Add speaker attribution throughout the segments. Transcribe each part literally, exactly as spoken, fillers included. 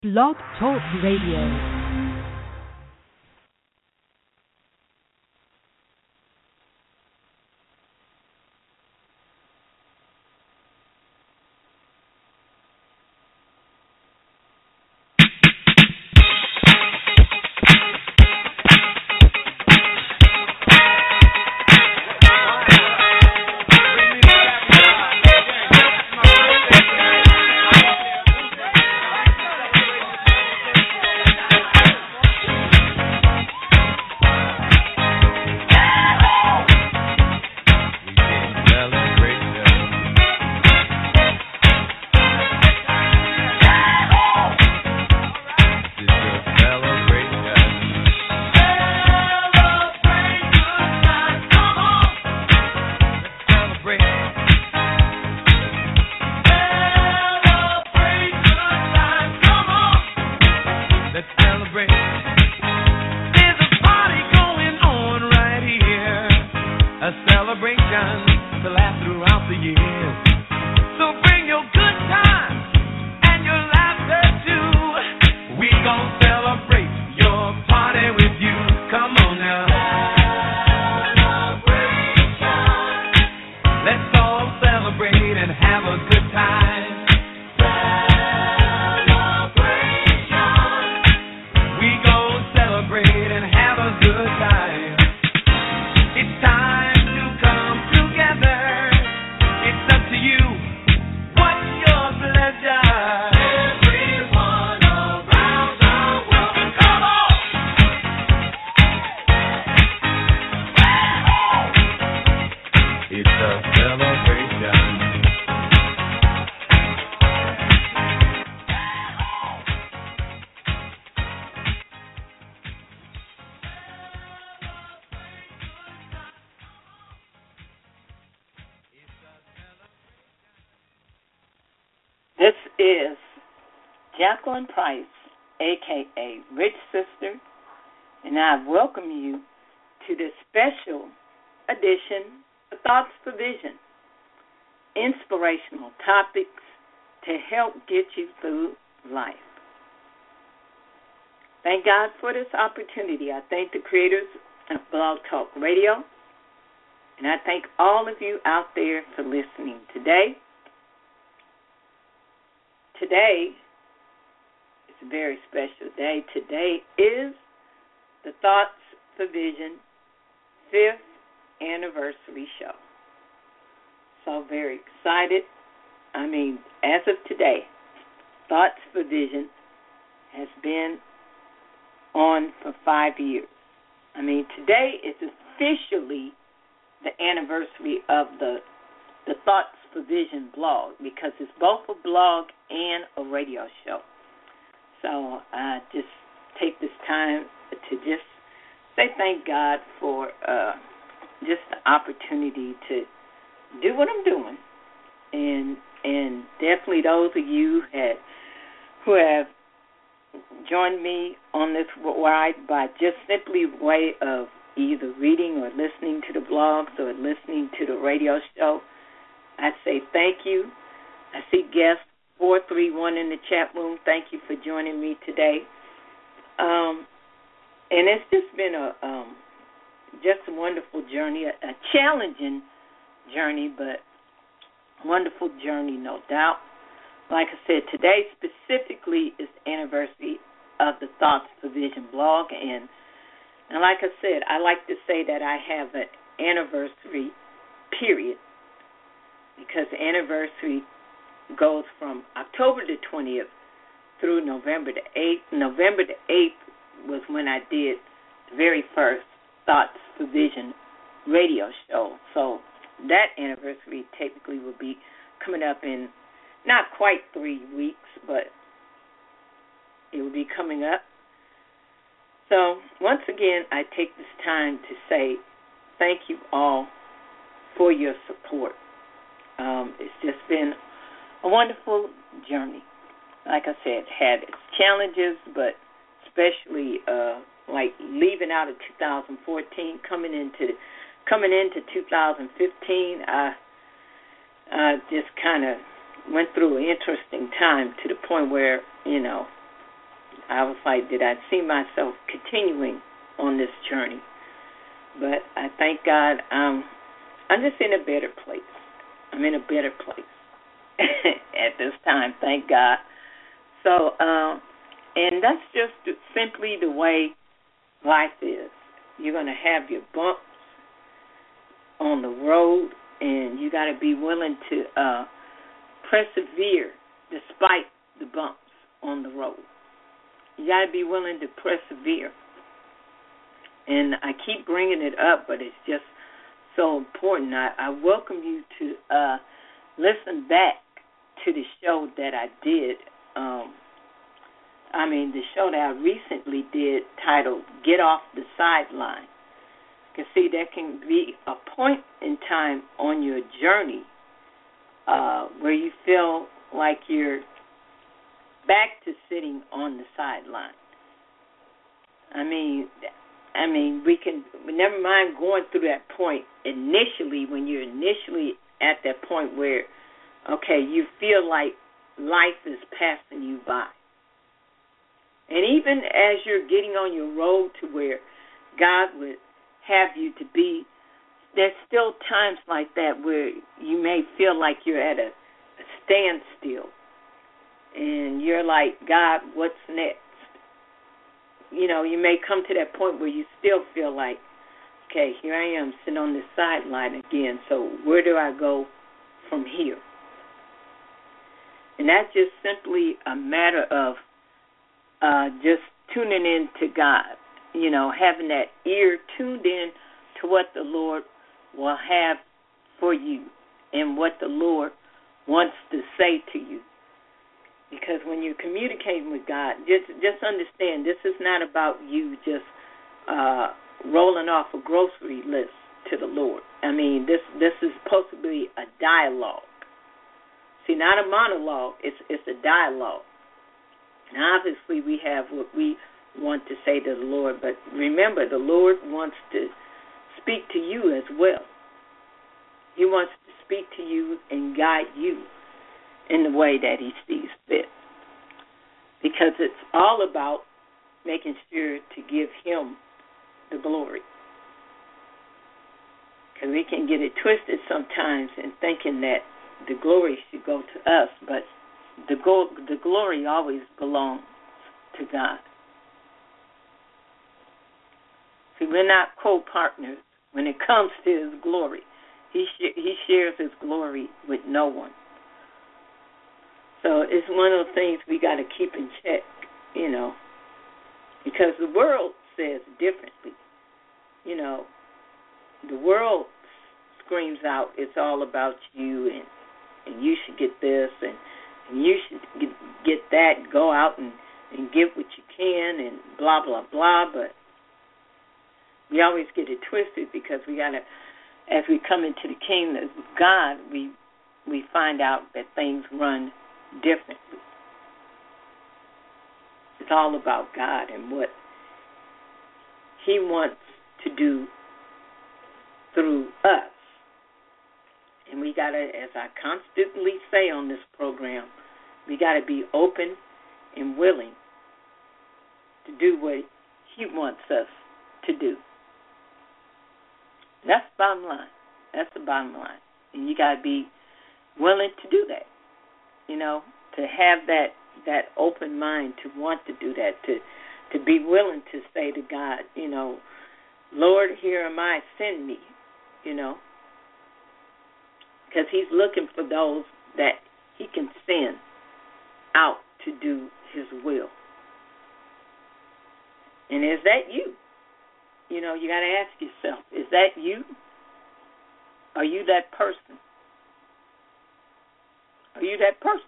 Speaker 1: Blog Talk Radio.
Speaker 2: This is Jacqueline Price, a k a. Rich Sister, and I welcome you to this special edition of Thoughts for Vision, inspirational topics to help get you through life. Thank God for this opportunity. I thank the creators of Blog Talk Radio, and I thank all of you out there for listening today. Today is a very special day. Today is the Thoughts for Vision fifth anniversary show. So very excited. I mean, as of today, Thoughts for Vision has been on for five years. I mean, today is officially the anniversary of the the Thoughts for Vision blog, because it's both a blog and a radio show. So I just take this time to just say thank God for uh, just the opportunity to do what I'm doing, and and definitely those of you had, who have joined me on this ride by just simply way of either reading or listening to the blogs or listening to the radio show. I say thank you. I see guest four three one in the chat room. Thank you for joining me today. Um, and it's just been a um, just a wonderful journey, a, a challenging journey, but wonderful journey, no doubt. Like I said, today specifically is the anniversary of the Thoughts for Vision blog, and and like I said, I like to say that I have an anniversary period, because the anniversary goes from October the twentieth through November the eighth. November the eighth was when I did the very first Thoughts for Vision radio show. So that anniversary technically will be coming up in not quite three weeks, but it will be coming up. So once again, I take this time to say thank you all for your support. Um, it's just been a wonderful journey. Like I said, had its challenges, but especially uh, like leaving out of two thousand fourteen, coming into coming into two thousand fifteen, I, I just kind of went through an interesting time to the point where, you know, I was like, did I see myself continuing on this journey? But I thank God um, I'm just in a better place. I'm in a better place at this time, thank God. So, uh, and that's just simply the way life is. You're going to have your bumps on the road, and you got to be willing to uh, persevere despite the bumps on the road. You got to be willing to persevere. And I keep bringing it up, but it's just so important. I, I welcome you to uh, listen back to the show that I did. Um, I mean, the show that I recently did titled Get Off the Sideline. You can see there can be a point in time on your journey uh, where you feel like you're back to sitting on the sideline. I mean, I mean, we can, never mind going through that point initially, when you're initially at that point where, okay, you feel like life is passing you by. And even as you're getting on your road to where God would have you to be, there's still times like that where you may feel like you're at a, a standstill. And you're like, God, what's next? You know, you may come to that point where you still feel like, okay, here I am sitting on this sideline again, so where do I go from here? And that's just simply a matter of uh, just tuning in to God, you know, having that ear tuned in to what the Lord will have for you and what the Lord wants to say to you. Because when you're communicating with God, just just understand this is not about you just uh, rolling off a grocery list to the Lord. I mean, this this is supposed to be a dialogue. See, not a monologue. It's it's a dialogue. And obviously, we have what we want to say to the Lord, but remember, the Lord wants to speak to you as well. He wants to speak to you and guide you in the way that he sees fit. Because it's all about making sure to give him the glory. Because we can get it twisted sometimes in thinking that the glory should go to us, but the, go- the glory always belongs to God. See, we're not co-partners when it comes to his glory. He sh- he shares his glory with no one. So it's one of the things we got to keep in check, you know, because the world says differently. You know, the world screams out, it's all about you, and, and you should get this, and, and you should get, get that, go out and, and get what you can, and blah, blah, blah. But we always get it twisted because we got to, as we come into the kingdom of God, we we find out that things run differently. It's all about God and what he wants to do through us. And we got to, as I constantly say on this program, we got to be open and willing to do what he wants us to do. That's the bottom line. That's the bottom line. And you got to be willing to do that. You know, to have that that open mind to want to do that, to to be willing to say to God, you know, Lord, here am I, send me, you know, because he's looking for those that he can send out to do his will. And is that you? You know, you got to ask yourself, is that you? Are you that person? Are you that person?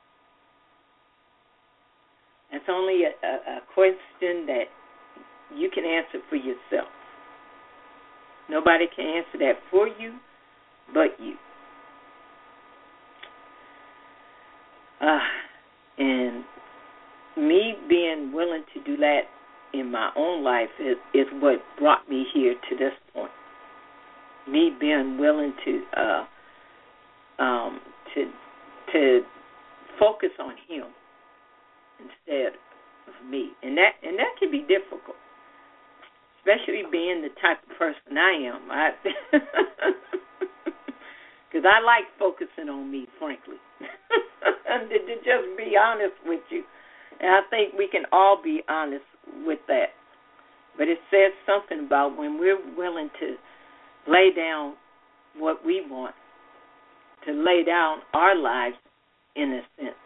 Speaker 2: It's only a, a, a question that you can answer for yourself. Nobody can answer that for you but you. Uh, and me being willing to do that in my own life is, is what brought me here to this point. Me being willing to uh, um, to to focus on him instead of me, and that and that can be difficult, especially being the type of person I am. I because I like focusing on me, frankly, and to, to just be honest with you. And I think we can all be honest with that. But it says something about when we're willing to lay down what we want, to lay down our lives in a sense,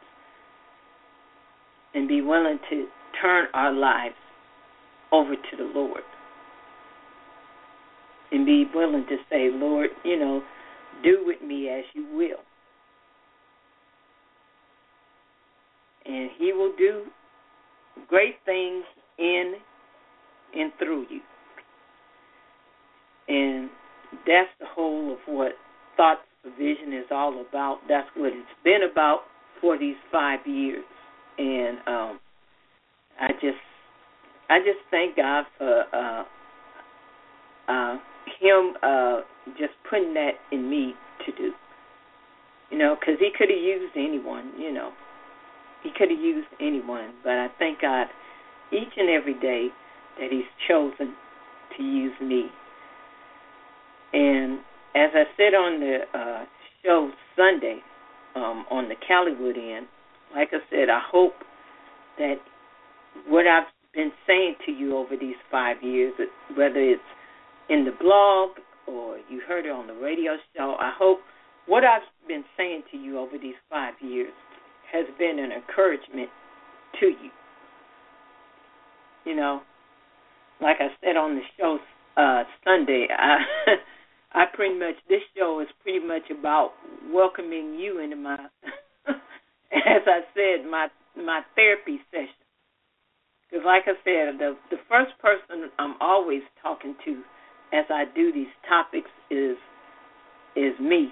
Speaker 2: and be willing to turn our lives over to the Lord. And be willing to say, Lord, you know, do with me as you will. And he will do great things in and through you. And that's the whole of what Thoughts for Vision is all about. That's what it's been about for these five years. And um, I just I just thank God for uh, uh, him uh, just putting that in me to do. You know, because he could have used anyone, you know. He could have used anyone, but I thank God each and every day that he's chosen to use me. And as I said on the uh, show Sunday um, on the Caliwood end, like I said, I hope that what I've been saying to you over these five years, whether it's in the blog or you heard it on the radio show, I hope what I've been saying to you over these five years has been an encouragement to you. You know, like I said on the show uh, Sunday, I, I pretty much, this show is pretty much about welcoming you into my, as I said, my my therapy session. Because like I said, the, the first person I'm always talking to as I do these topics is is me.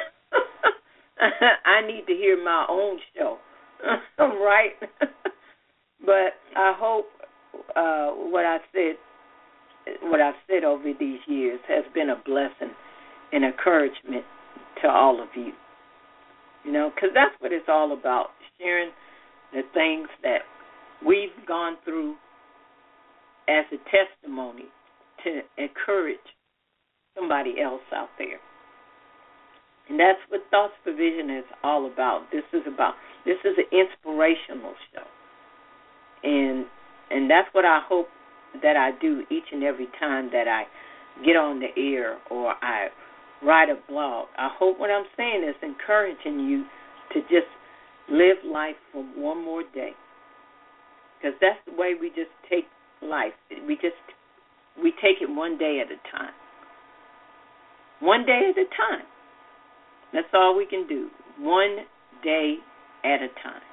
Speaker 2: I need to hear my own show, right? But I hope uh, what I said, what I've said over these years has been a blessing and encouragement to all of you. You know, because that's what it's all about, sharing the things that we've gone through as a testimony to encourage somebody else out there. And that's what Thoughts for Vision is all about. This is about, this is an inspirational show. And and that's what I hope that I do each and every time that I get on the air or I write a blog. I hope what I'm saying is encouraging you to just live life for one more day. Because that's the way we just take life. We just, we take it one day at a time. One day at a time. That's all we can do. One day at a time.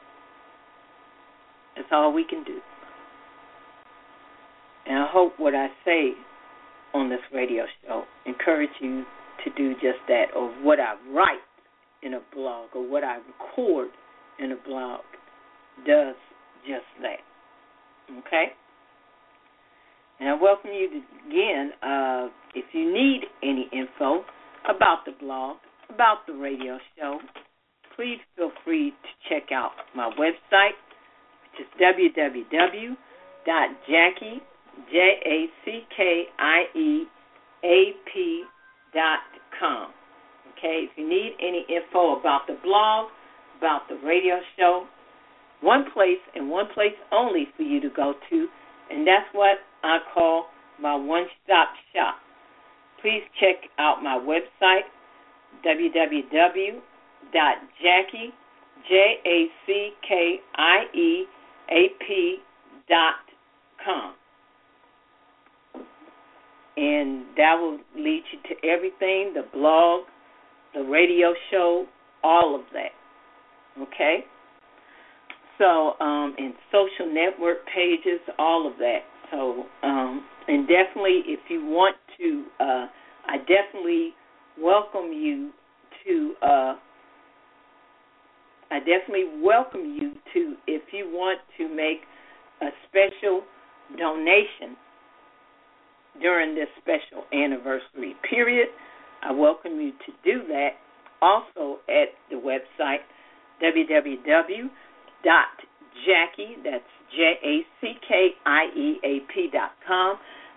Speaker 2: That's all we can do. And I hope what I say on this radio show encourage you to do just that, or what I write in a blog, or what I record in a blog does just that. Okay? And I welcome you to, again, uh, if you need any info about the blog, about the radio show, please feel free to check out my website, which is w w w dot jackie, J A C K I E A P dot com. Okay, if you need any info about the blog, about the radio show, one place and one place only for you to go to, and that's what I call my one-stop shop. Please check out my website, w w w dot jackie, J A C K I E A P dot com. And that will lead you to everything, the blog, the radio show, all of that. Okay? So, um, and social network pages, all of that. So, um, and definitely if you want to, uh, I definitely welcome you to, uh, I definitely welcome you to, if you want to make a special donation during this special anniversary period, I welcome you to do that also at the website w w w dot Jackie, that's J A C K I E A P dot com.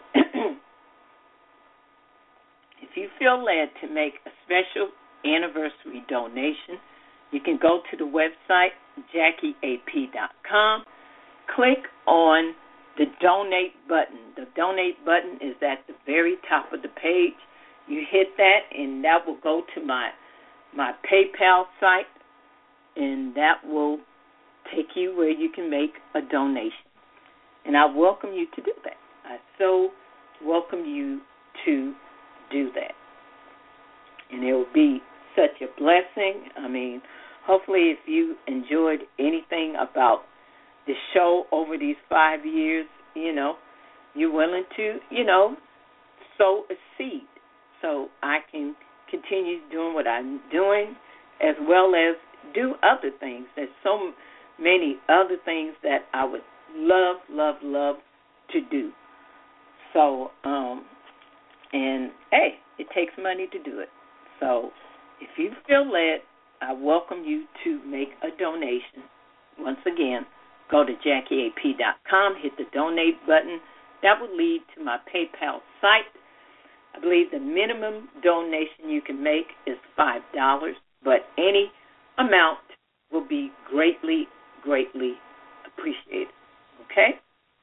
Speaker 2: If you feel led to make a special anniversary donation, you can go to the website, Jackie A P dot com. Click on the donate button. The donate button is at the very top of the page. You hit that, and that will go to my my PayPal site, and that will take you where you can make a donation. And I welcome you to do that. I so welcome you to do that. And it will be such a blessing. I mean, hopefully if you enjoyed anything about the show over these five years, you know, you're willing to, you know, sow a seed so I can continue doing what I'm doing as well as do other things. There's so many other things that I would love, love, love to do. So, um, and, hey, it takes money to do it. So if you feel led, I welcome you to make a donation. Once again, go to Jackie A P dot com, hit the donate button. That will lead to my PayPal site. I believe the minimum donation you can make is five dollars, but any amount will be greatly, greatly appreciated. Okay?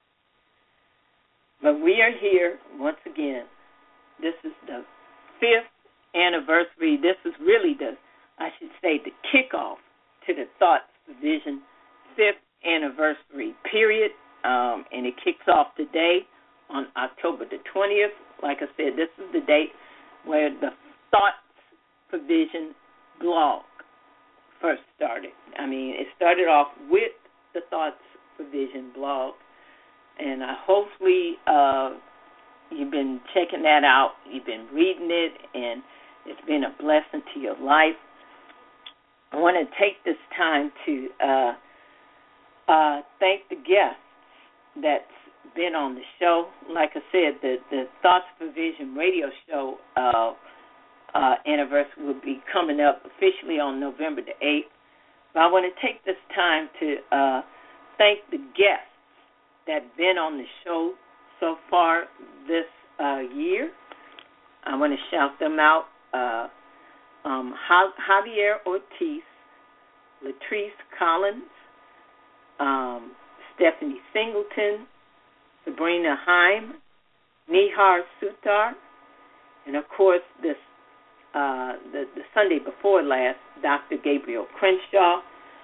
Speaker 2: But we are here, once again. This is the fifth anniversary. This is really the, I should say, the kickoff to the Thoughts Vision fifth anniversary period, um, and it kicks off today on October the twentieth. Like I said, this is the date where the Thoughts for Vision blog first started. I mean, it started off with the Thoughts for Vision blog, and uh, hopefully uh, you've been checking that out, you've been reading it, and it's been a blessing to your life. I want to take this time to uh, uh, thank the guests that's been on the show. Like I said, the, the Thoughts for Vision radio show uh, uh, anniversary will be coming up officially on November the eighth. But I want to take this time to uh, thank the guests that have been on the show so far this uh, year. I want to shout them out. Uh, um, Javier Ortiz, Latrice Collins, um, Stephanie Singleton, Sabrina Heim, Nihar Sutar, and of course this uh, the, the Sunday before last, Doctor Gabriel Crenshaw.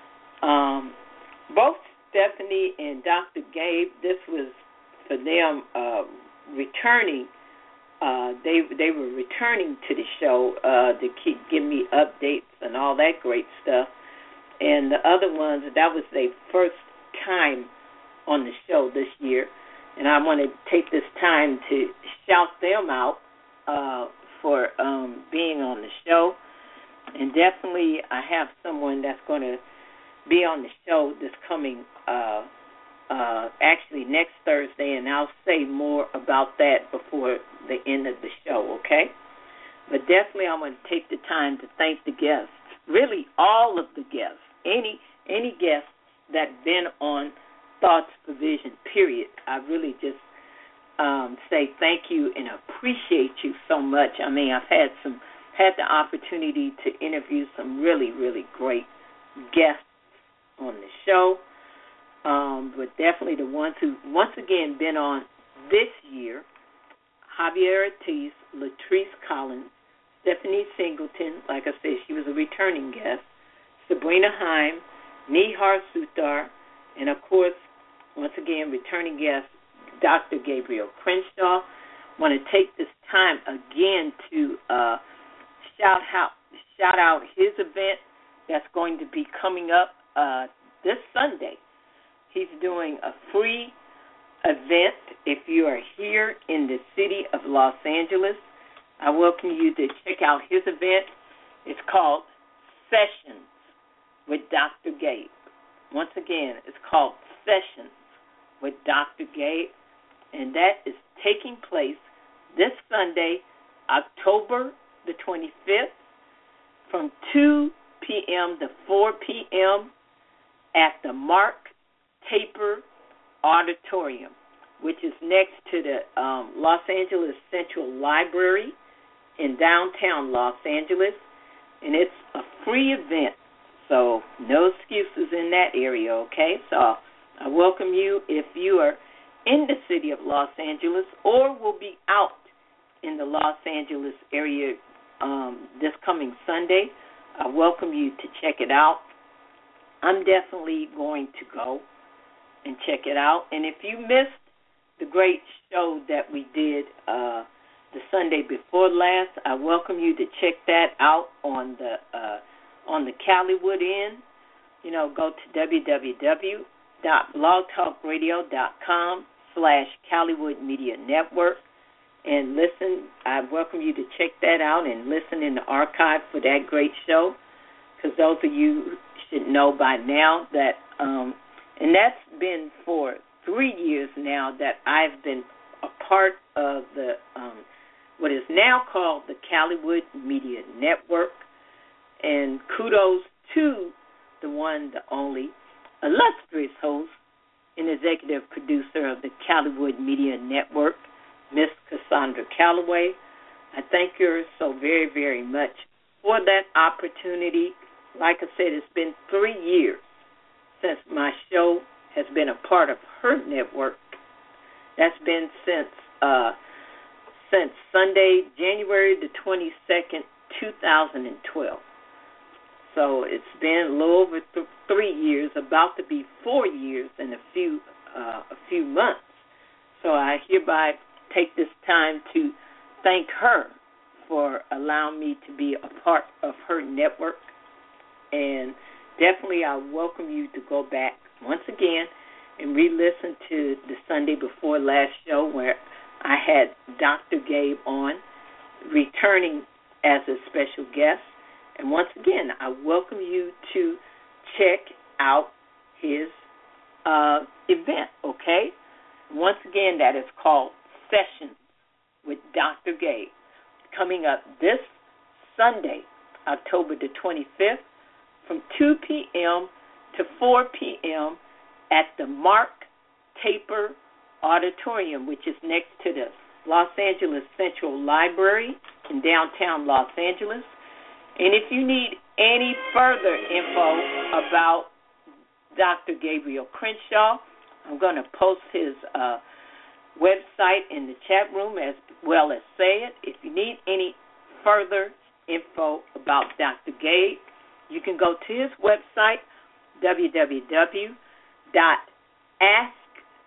Speaker 2: Um, both Stephanie and Doctor Gabe, this was for them uh, returning. Uh, they they were returning to the show uh, to keep giving me updates and all that great stuff. And the other ones, that was their first time on the show this year. And I want to take this time to shout them out uh, for um, being on the show. And definitely I have someone that's going to be on the show this coming, uh, uh, actually next Thursday, and I'll say more about that before the end of the show, okay? But definitely I want to take the time to thank the guests, really all of the guests, any any guests that have been on Thoughts for Vision, period. I really just um, say thank you and appreciate you so much. I mean, I've had some had the opportunity to interview some really, really great guests on the show, um, but definitely the ones who once again been on this year: Javier Ortiz, Latrice Collins, Stephanie Singleton. Like I said, she was a returning guest. Sabrina Heim, Nihar Sutar, and of course, once again, returning guest, Doctor Gabriel Crenshaw. I want to take this time again to uh, shout out shout out his event that's going to be coming up uh, this Sunday. He's doing a free event. If you are here in the city of Los Angeles, I welcome you to check out his event. It's called Sessions with Doctor Gabe. Once again, it's called Sessions with Doctor Gabe, and that is taking place this Sunday, October the twenty-fifth, from two p.m. to four p.m. at the Mark Taper Auditorium, which is next to the um, Los Angeles Central Library in downtown Los Angeles, and it's a free event, so no excuses in that area, okay? So I welcome you if you are in the city of Los Angeles or will be out in the Los Angeles area um, this coming Sunday. I welcome you to check it out. I'm definitely going to go and check it out. And if you missed the great show that we did uh, the Sunday before last, I welcome you to check that out on the uh, on the Caliwood Inn. You know, go to w w w dot blog talk radio dot com slash Caliwood Media Network and listen. I welcome you to check that out and listen in the archive for that great show, because those of you should know by now that, um, and that's been for three years now that I've been a part of the um, what is now called the Caliwood Media Network, and kudos to the one, the only, illustrious host and executive producer of the Caliwood Media Network, Miss Cassandra Calloway. I thank her so very, very much for that opportunity. Like I said, it's been three years since my show has been a part of her network. That's been since uh, since Sunday, January the twenty-second, two thousand twelve. So it's been a little over th- three years, about to be four years in a few uh, a few months. So I hereby take this time to thank her for allowing me to be a part of her network. And definitely I welcome you to go back once again and re-listen to the Sunday before last show where I had Doctor Gabe on, returning as a special guest. And once again, I welcome you to check out his uh, event, okay? Once again, that is called Sessions with Doctor Gabe, coming up this Sunday, October the twenty-fifth, from two p.m. to four p.m. at the Mark Taper Auditorium, which is next to the Los Angeles Central Library in downtown Los Angeles. And if you need any further info about Doctor Gabriel Crenshaw, I'm going to post his uh, website in the chat room as well as say it. If you need any further info about Doctor Gabe, you can go to his website, w w w dot ask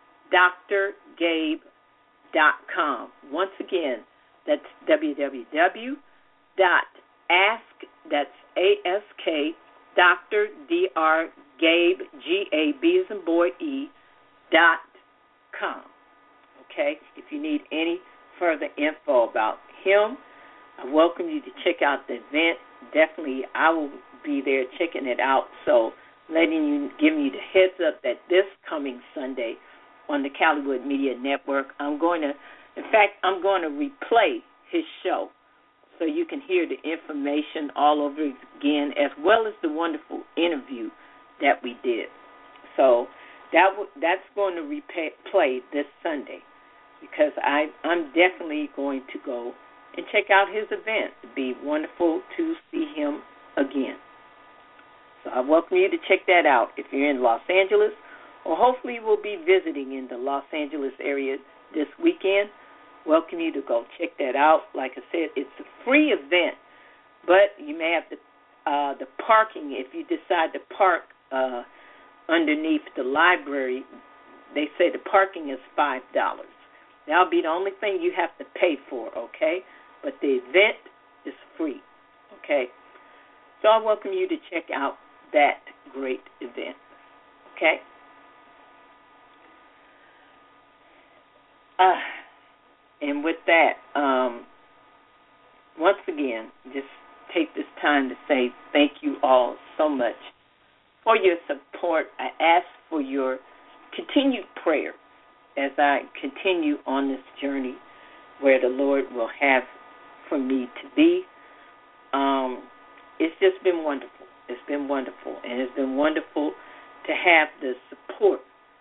Speaker 2: dr gabe dot com. Once again, that's w w w dot ask, that's A S K, Doctor D R Gabe, G A B as in boy, E, dot com. Okay? If you need any further info about him, I welcome you to check out the event. Definitely, I will be there checking it out. So, letting you, giving you the heads up that this coming Sunday on the Caliwood Media Network, I'm going to, in fact, I'm going to replay his show so you can hear the information all over again, as well as the wonderful interview that we did. So that w- that's going to replay this Sunday, because I, I'm definitely going to go and check out his event. It'd be wonderful to see him again. So I welcome you to check that out if you're in Los Angeles, or hopefully we'll be visiting in the Los Angeles area this weekend. Welcome you to go check that out. Like I said, it's a free event, but you may have the uh, the parking. If you decide to park uh, underneath the library, they say the parking is five dollars. That'll be the only thing you have to pay for, okay? But the event is free, okay? So I welcome you to check out that great event, okay? Uh, and with that, um, once again, just take this time to say thank you all so much for your support. I ask for your continued prayer as I continue on this journey where the Lord will have for me to be. Um, it's just been wonderful. It's been wonderful. And it's been wonderful to have the support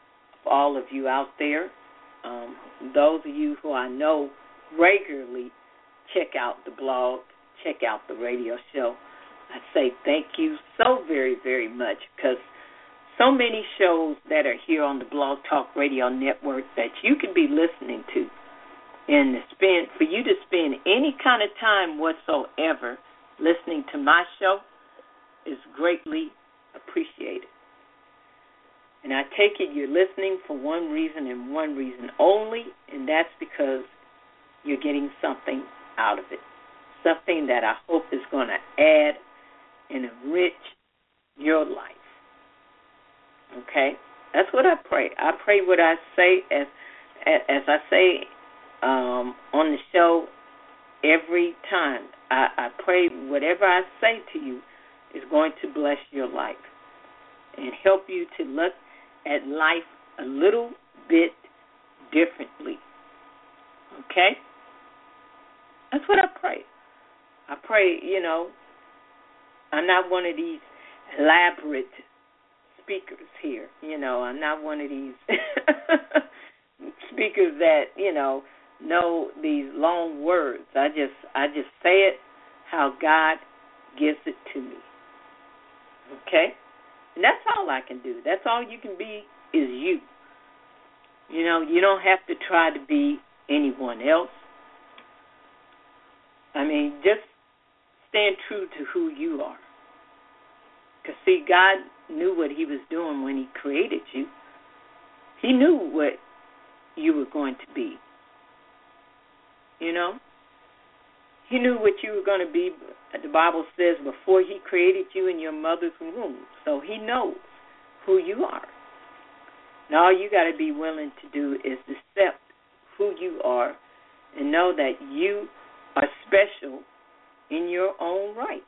Speaker 2: all of you out there. Um, those of you who I know regularly check out the blog, check out the radio show, I say thank you so very, very much, because so many shows that are here on the Blog Talk Radio Network that you can be listening to, and spend for you to spend any kind of time whatsoever listening to my show is greatly appreciated. And I take it you're listening for one reason and one reason only, and that's because you're getting something out of it, something that I hope is going to add and enrich your life. Okay? That's what I pray. I pray what I say, as as I say um, on the show every time. I, I pray whatever I say to you is going to bless your life and help you to look at life a little bit differently. Okay? That's what I pray. I pray, you know, I'm not one of these elaborate speakers here. You know, I'm not one of these speakers that, you know, know these long words. I just I just say it how God gives it to me. Okay? And that's all I can do. That's all you can be is you. You know, you don't have to try to be anyone else. I mean, just stand true to who you are. Because, see, God knew what he was doing when he created you. He knew what you were going to be. You know? He knew what you were going to be, the Bible says, before he created you in your mother's womb. So he knows who you are. And all you got to be willing to do is accept who you are and know that you are special in your own right.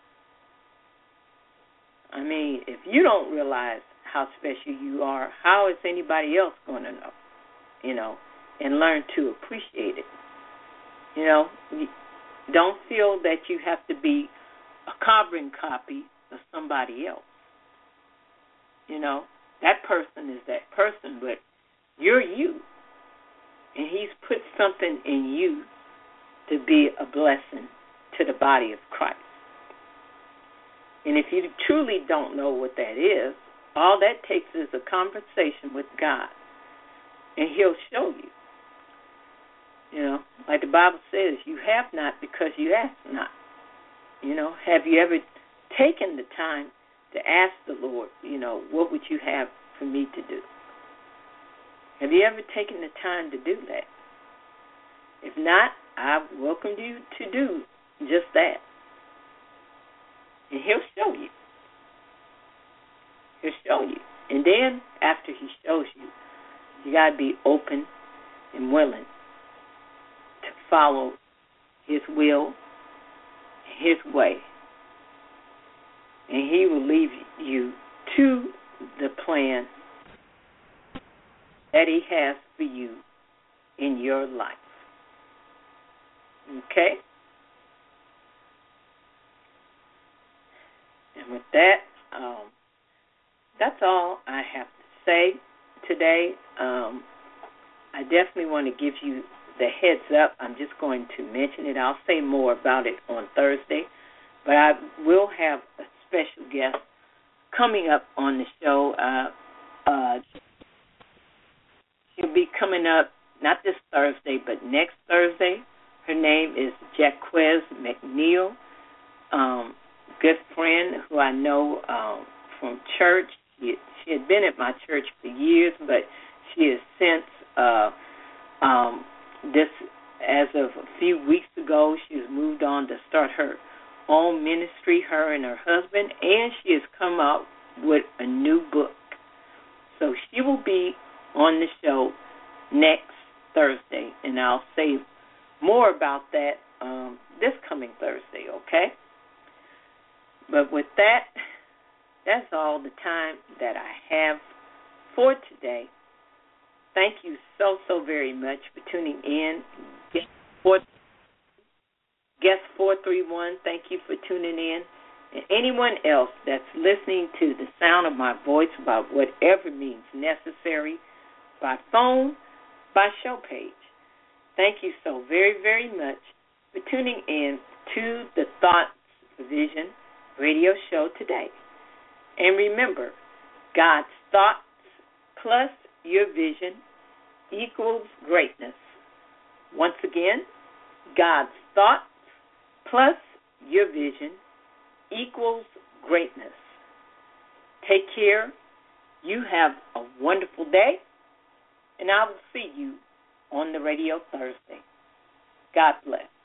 Speaker 2: I mean, if you don't realize how special you are, how is anybody else going to know, you know, and learn to appreciate it? You know, don't feel that you have to be a carbon copy of somebody else. You know, that person is that person, but you're you. And he's put something in you to be a blessing to the body of Christ. And if you truly don't know what that is, all that takes is a conversation with God, and he'll show you. You know, like the Bible says, you have not because you ask not. You know, have you ever taken the time to ask the Lord, you know, what would you have for me to do? Have you ever taken the time to do that? If not, I welcome you to do just that. And he'll show you. He'll show you. And then, after he shows you, you got to be open and willing to follow his will, his way. And he will lead you to the plan that he has for you in your life. Okay? And with that, um, that's all I have to say today. Um, I definitely want to give you the heads up. I'm just going to mention it. I'll say more about it on Thursday. But I will have a special guest coming up on the show. Uh, uh, she'll be coming up not this Thursday, but next Thursday. Her name is Jaquez McNeil. Um, good friend who I know um, from church. She, she had been at my church for years, but she has since, uh, um, this as of a few weeks ago, she has moved on to start her own ministry, her and her husband, and she has come out with a new book. So she will be on the show next Thursday, and I'll say more about that um, this coming Thursday, okay? But with that, that's all the time that I have for today. Thank you so, so very much for tuning in. Guest four, Guest four three one, thank you for tuning in. And anyone else that's listening to the sound of my voice about whatever means necessary, by phone, by show page. Thank you so very, very much for tuning in to the Thoughts for Vision radio show today. And remember, God's thoughts plus your vision equals greatness. Once again, God's thoughts plus your vision equals greatness. Take care. You have a wonderful day, and I will see you on the radio Thursday. God bless.